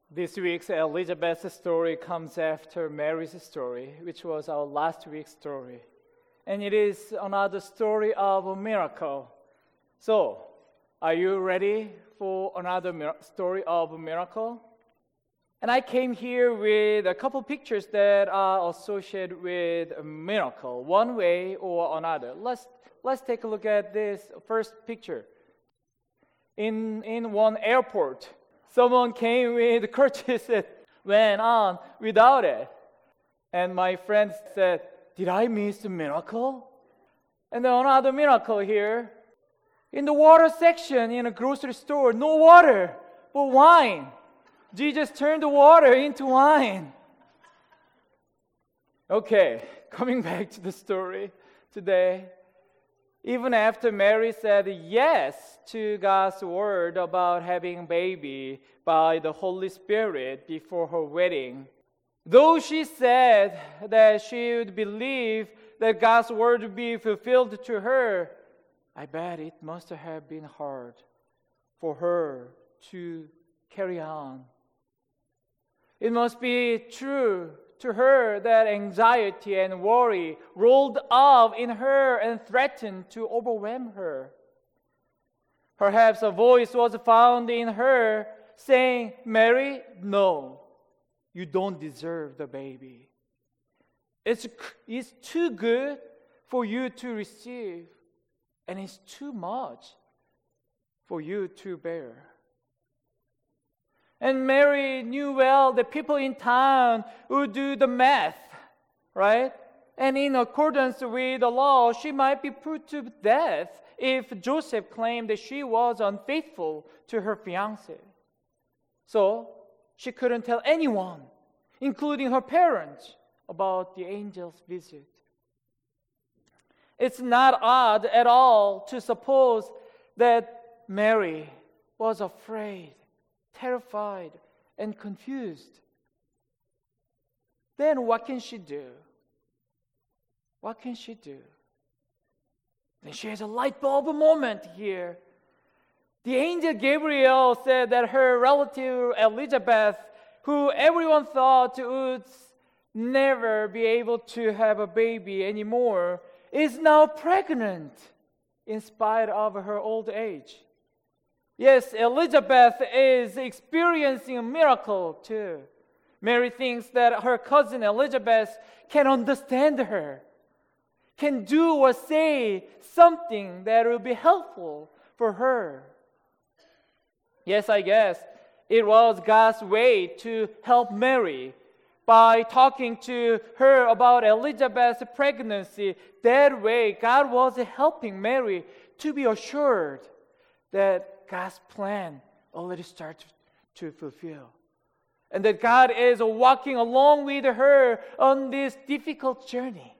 This week's Elizabeth's story comes after Mary's story, which was our last week's story. And it is another story of a miracle. So, are you ready for another story of a miracle? And I came here with a couple pictures that are associated with a miracle, one way or another. Let's take a look at this first picture. In one airport, someone came with curtains and went on without it. And my friend said, "Did I miss a miracle?" And then another miracle here. In the water section in a grocery store, no water, but wine. Jesus turned the water into wine. Okay, coming back to the story today. Even after Mary said yes to God's word about having a baby by the Holy Spirit before her wedding, though she said that she would believe that God's word would be fulfilled to her, I bet it must have been hard for her to carry on. It must be true to her that anxiety and worry rolled up in her and threatened to overwhelm her. Perhaps a voice was found in her saying, "Mary, no, you don't deserve the baby. It's too good for you to receive, and it's too much for you to bear." And Mary knew well that people in town would do the math, right? And in accordance with the law, she might be put to death if Joseph claimed that she was unfaithful to her fiancé. So she couldn't tell anyone, including her parents, about the angel's visit. It's not odd at all to suppose that Mary was afraid, terrified, and confused. Then what can she do? What can she do? Then she has a light bulb moment here. The angel Gabriel said that her relative Elizabeth, who everyone thought would never be able to have a baby anymore, is now pregnant in spite of her old age. Yes, Elizabeth is experiencing a miracle too. Mary thinks that her cousin Elizabeth can understand her, can do or say something that will be helpful for her. Yes, I guess it was God's way to help Mary by talking to her about Elizabeth's pregnancy. That way, God was helping Mary to be assured that God's plan already started to fulfill. And that God is walking along with her on this difficult journey.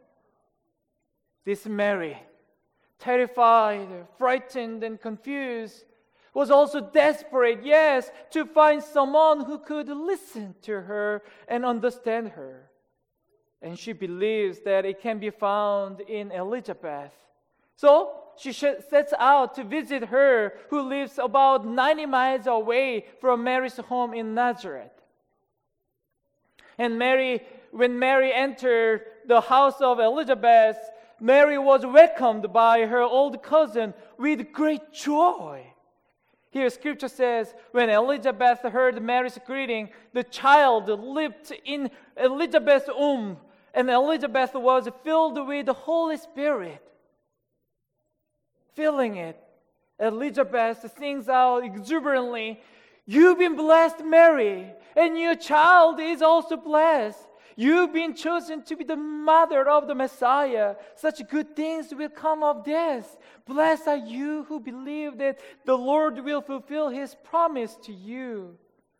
This Mary, terrified, frightened, and confused, was also desperate, yes, to find someone who could listen to her and understand her. And she believes that it can be found in Elizabeth. So she sets out to visit her, who lives about 90 miles away from Mary's home in Nazareth. And when Mary entered the house of Elizabeth, Mary was welcomed by her old cousin with great joy. Here scripture says, when Elizabeth heard Mary's greeting, the child leaped in Elizabeth's womb, and Elizabeth was filled with the Holy Spirit. Feeling it, Elizabeth sings out exuberantly, "You've been blessed, Mary, and your child is also blessed. You've been chosen to be the mother of the Messiah. Such good things will come of this. Blessed are you who believe that the Lord will fulfill His promise to you."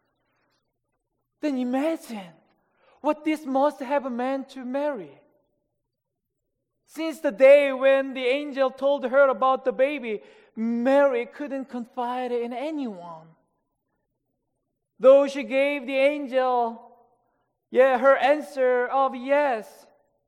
Then imagine what this must have meant to Mary. Since the day when the angel told her about the baby, Mary couldn't confide in anyone. Though she gave the angel, her answer of yes,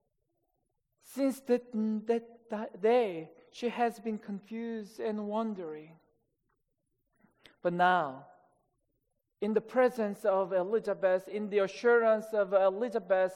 since that day, she has been confused and wondering. But now, In the presence of Elizabeth, in the assurance of Elizabeth,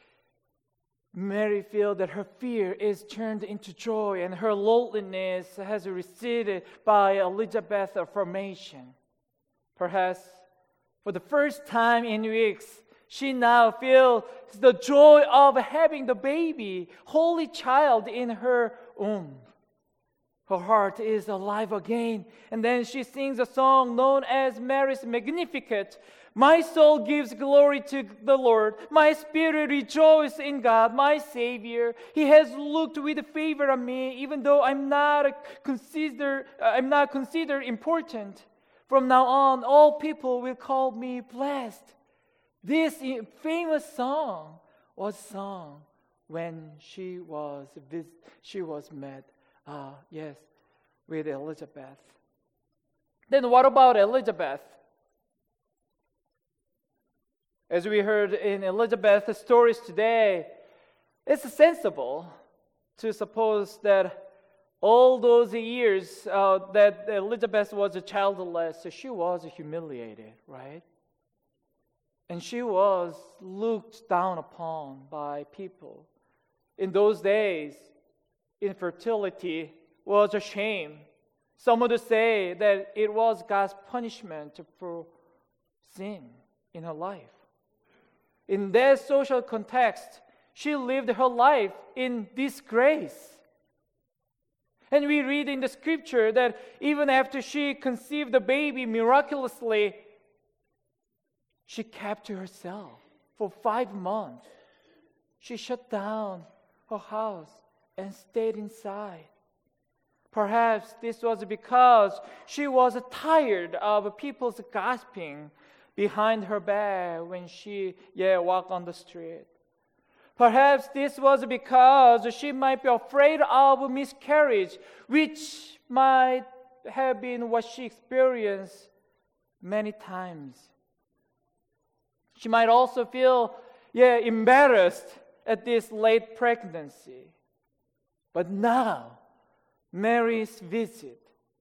Mary feels that her fear is turned into joy and her loneliness has receded by Elizabeth's affirmation. Perhaps for the first time in weeks, she now feels the joy of having the baby, holy child in her womb. Her heart is alive again. And then she sings a song known as Mary's Magnificat. My soul gives glory to the Lord. My spirit rejoices in God, my Savior. He has looked with favor on me, even though I'm not considered important. From now on, all people will call me blessed. This famous song was sung when she was met with Elizabeth. Then what about Elizabeth? As we heard in Elizabeth's stories today, it's sensible to suppose that all those years that Elizabeth was childless, she was humiliated, right? And she was looked down upon by people. In those days, infertility was a shame. Some would say that it was God's punishment for sin in her life. In that social context, she lived her life in disgrace. And we read in the scripture that even after she conceived the baby miraculously, she kept to herself for 5 months. She shut down her house and stayed inside. Perhaps this was because she was tired of people's gossiping behind her back when she walked on the street. Perhaps this was because she might be afraid of miscarriage, which might have been what she experienced many times. She might also feel embarrassed at this late pregnancy. But now, Mary's visit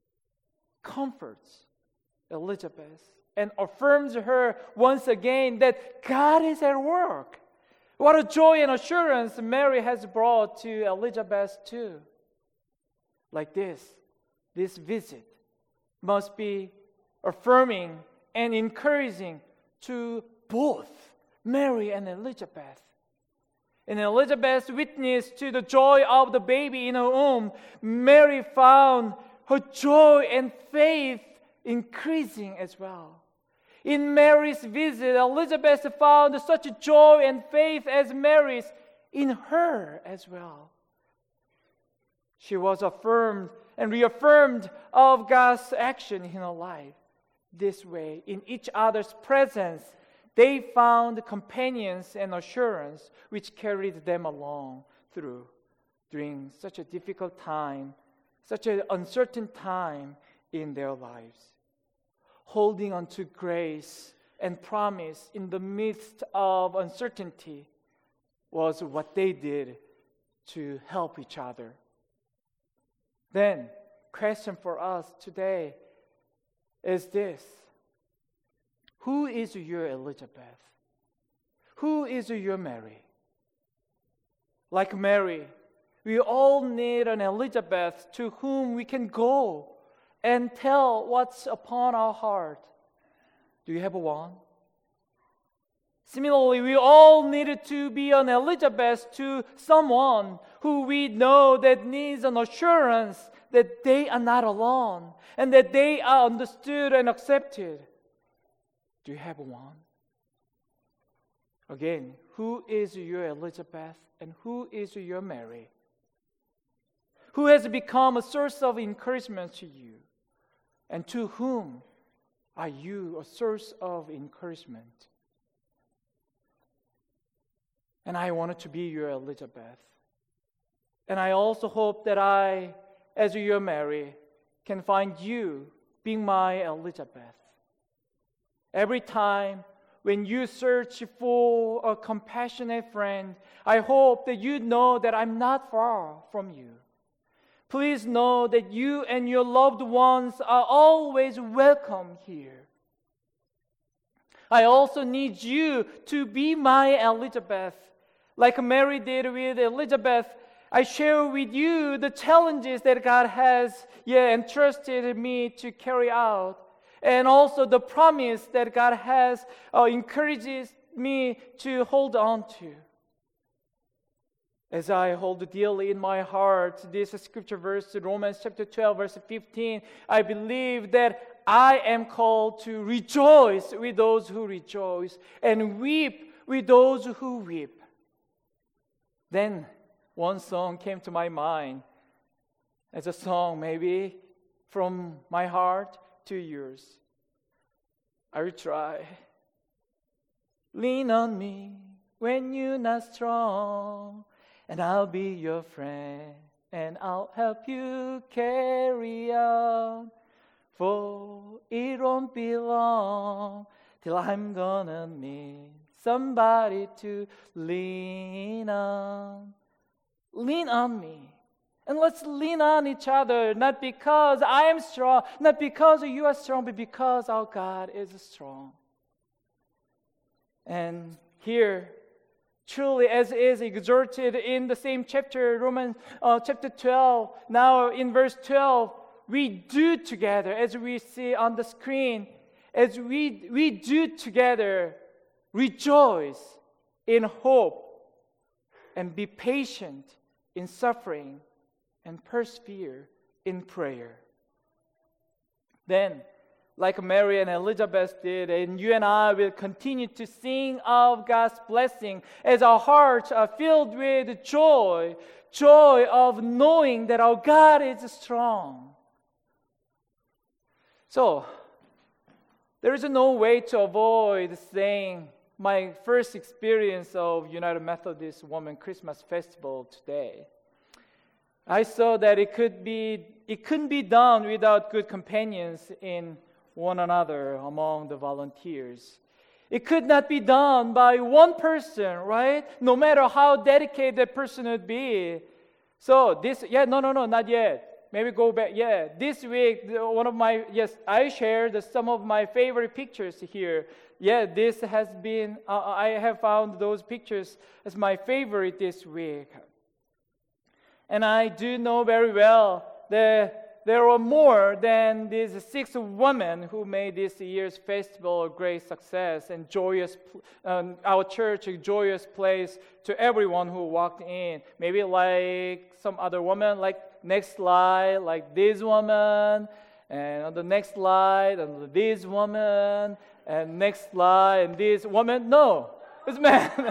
comforts Elizabeth and affirms her once again that God is at work. What a joy and assurance Mary has brought to Elizabeth too. Like this visit must be affirming and encouraging to both Mary and Elizabeth. In Elizabeth's witness to the joy of the baby in her womb, Mary found her joy and faith increasing as well. In Mary's visit, Elizabeth found such joy and faith as Mary's in her as well. She was affirmed and reaffirmed of God's action in her life. This way, in each other's presence, they found companions and assurance which carried them along during such a difficult time, such an uncertain time in their lives. Holding on to grace and promise in the midst of uncertainty was what they did to help each other. Then, question for us today is this: who is your Elizabeth? Who is your Mary? Like Mary, we all need an Elizabeth to whom we can go and tell what's upon our heart. Do you have one? Similarly, we all needed to be an Elizabeth to someone who we know that needs an assurance that they are not alone and that they are understood and accepted. Do you have one? Again, who is your Elizabeth and who is your Mary? Who has become a source of encouragement to you? And to whom are you a source of encouragement? And I wanted to be your Elizabeth. And I also hope that I, as your Mary, can find you being my Elizabeth. Every time when you search for a compassionate friend, I hope that you know that I'm not far from you. Please know that you and your loved ones are always welcome here. I also need you to be my Elizabeth. Like Mary did with Elizabeth, I share with you the challenges that God has entrusted me to carry out. And also the promise that God has encourages me to hold on to. As I hold dearly in my heart this scripture verse, Romans chapter 12, verse 15, I believe that I am called to rejoice with those who rejoice and weep with those who weep. Then one song came to my mind as a song maybe from my heart to yours. I will try. Lean on me when you're not strong, and I'll be your friend, and I'll help you carry on. For it won't be long till I'm gonna meet somebody to lean on. Lean on me. And let's lean on each other, not because I am strong, not because you are strong, but because our God is strong. And here, truly, as is exhorted in the same chapter, Romans chapter 12, now in verse 12, we do together, as we see on the screen, as we do together, rejoice in hope and be patient in suffering and persevere in prayer. Then, like Mary and Elizabeth did, and you and I will continue to sing of God's blessing as our hearts are filled with joy of knowing that our God is strong. So, there is no way to avoid saying my first experience of United Methodist Women Christmas Festival today. I saw that it couldn't be done without good companions in one another among the volunteers. It could not be done by one person, right? No matter how dedicated that person would be. So not yet. Maybe go back. This week, I shared some of my favorite pictures here. This has been, I have found those pictures as my favorite this week. And I do know very well that there were more than these 6 women who made this year's festival a great success and joyous, our church a joyous place to everyone who walked in. Maybe like some other woman, like next slide, like this woman, and on the next slide, and this woman, and next slide, and this woman. No, it's man.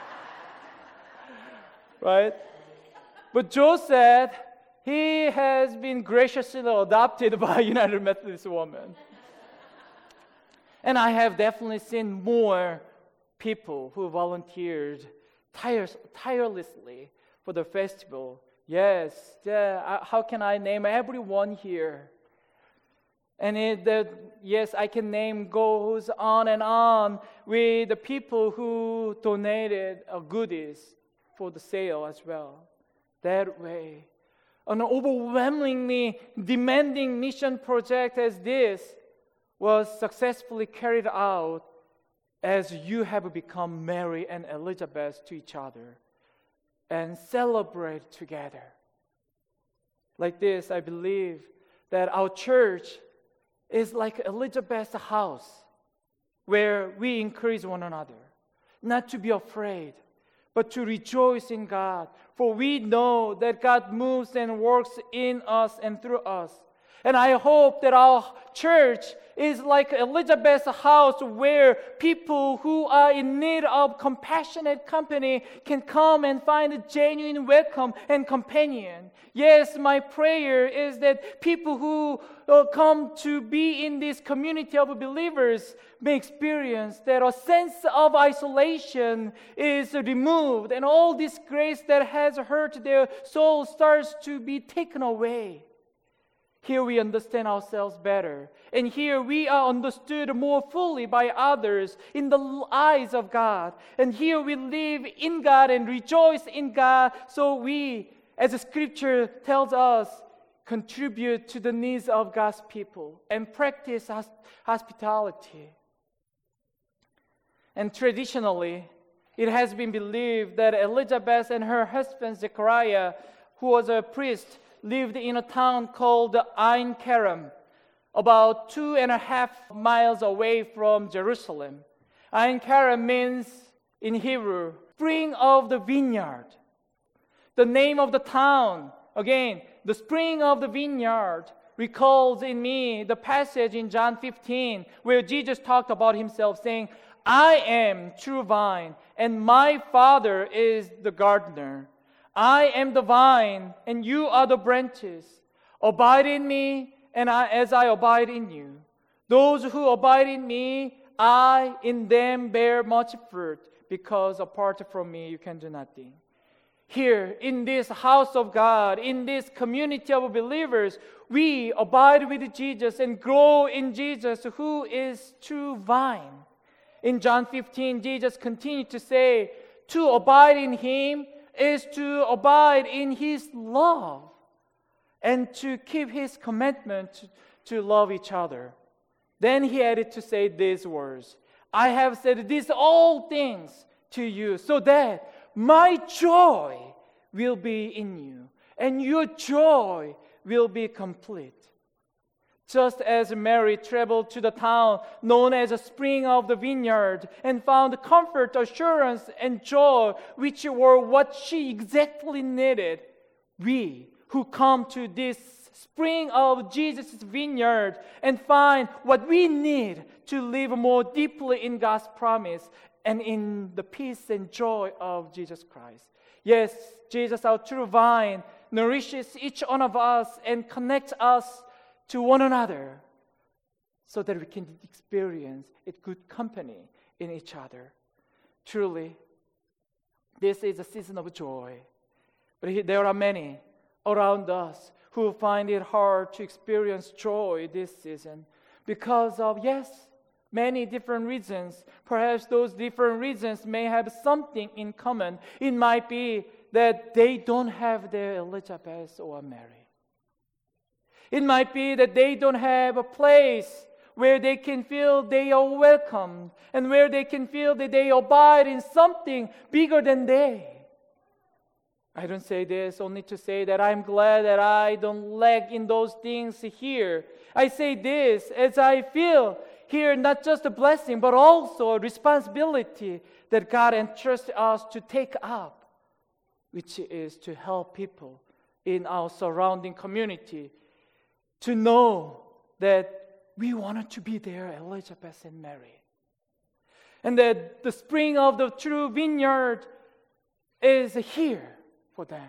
Right? But Joe said he has been graciously adopted by United Methodist Women. And I have definitely seen more people who volunteered tirelessly for the festival. How can I name everyone here? And I can name goes on and on with the people who donated goodies for the sale as well. That way, an overwhelmingly demanding mission project as this was successfully carried out as you have become Mary and Elizabeth to each other and celebrate together. Like this, I believe that our church is like Elizabeth's house where we encourage one another, not to be afraid, but to rejoice in God. For we know that God moves and works in us and through us. And I hope that our church is like Elizabeth's house where people who are in need of compassionate company can come and find a genuine welcome and companion. Yes, my prayer is that people who come to be in this community of believers may experience that a sense of isolation is removed and all this grace that has hurt their soul starts to be taken away. Here we understand ourselves better. And here we are understood more fully by others in the eyes of God. And here we live in God and rejoice in God. So we, as the scripture tells us, contribute to the needs of God's people and practice hospitality. And traditionally, it has been believed that Elizabeth and her husband Zechariah, who was a priest, lived in a town called Ein Kerem, about 2.5 miles away from Jerusalem. Ein Kerem means, in Hebrew, spring of the vineyard. The name of the town, again, the spring of the vineyard, recalls in me the passage in John 15 where Jesus talked about himself saying, I am true vine, and my Father is the gardener. I am the vine, and you are the branches. Abide in me, and as I abide in you. Those who abide in me, I in them bear much fruit, because apart from me you can do nothing. Here, in this house of God, in this community of believers, we abide with Jesus and grow in Jesus, who is true vine. In John 15, Jesus continued to say, to abide in Him is to abide in His love and to keep His commandment to love each other. Then He added to say these words, I have said these all things to you so that my joy will be in you and your joy will be complete. Just as Mary traveled to the town known as the spring of the vineyard and found comfort, assurance, and joy, which were what she exactly needed, we who come to this spring of Jesus' vineyard and find what we need to live more deeply in God's promise and in the peace and joy of Jesus Christ. Yes, Jesus, our true vine, nourishes each one of us and connects us to one another so that we can experience a good company in each other. Truly, this is a season of joy. But there are many around us who find it hard to experience joy this season because of, yes, many different reasons. Perhaps those different reasons may have something in common. It might be that they don't have their Elizabeth or Mary. It might be that they don't have a place where they can feel they are welcomed and where they can feel that they abide in something bigger than they. I don't say this only to say that I'm glad that I don't lack in those things here. I say this as I feel here not just a blessing but also a responsibility that God entrusts us to take up, which is to help people in our surrounding community to know that we wanted to be there, Elizabeth and Mary. And that the spring of the true vineyard is here for them.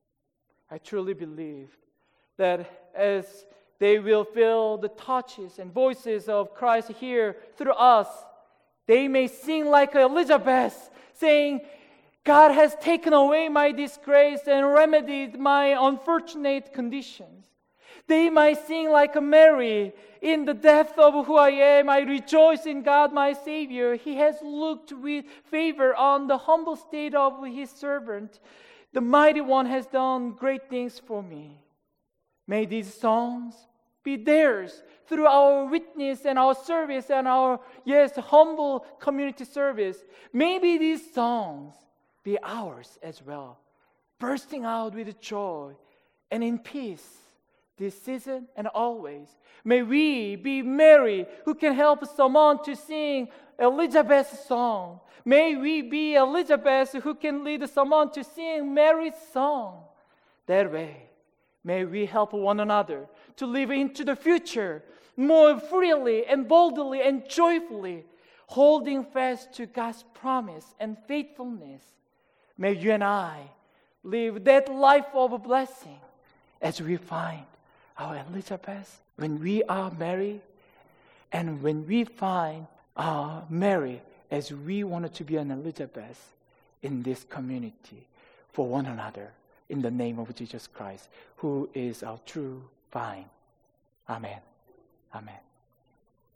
I truly believe that as they will feel the touches and voices of Christ here through us, they may sing like Elizabeth, saying, God has taken away my disgrace and remedied my unfortunate conditions. They might sing like a Mary, in the depth of who I am, I rejoice in God my Savior. He has looked with favor on the humble state of His servant. The Mighty One has done great things for me. May these songs be theirs through our witness and our service and our, humble community service. Maybe these songs be ours as well, bursting out with joy and in peace this season and always. May we be Mary who can help someone to sing Elizabeth's song. May we be Elizabeth who can lead someone to sing Mary's song. That way, may we help one another to live into the future more freely and boldly and joyfully, holding fast to God's promise and faithfulness. May you and I live that life of blessing as we find our Elizabeth when we are married, and when we find our Mary as we wanted to be an Elizabeth in this community for one another, in the name of Jesus Christ, who is our true vine. Amen. Amen.